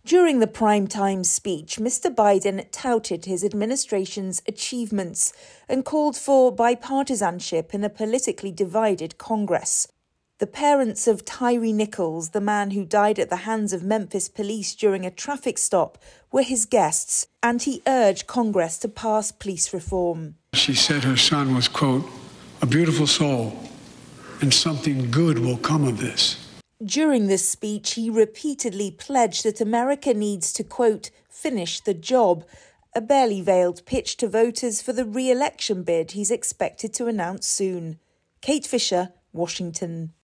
During the primetime speech, Mr. Biden touted his administration's achievements and called for bipartisanship in a politically divided Congress. The parents of Tyree Nichols, the man who died at the hands of Memphis police during a traffic stop, were his guests, and he urged Congress to pass police reform. She said her son was, quote, a beautiful soul, and something good will come of this. During this speech, he repeatedly pledged that America needs to, quote, finish the job, a barely veiled pitch to voters for the re-election bid he's expected to announce soon. Kate Fisher, Washington.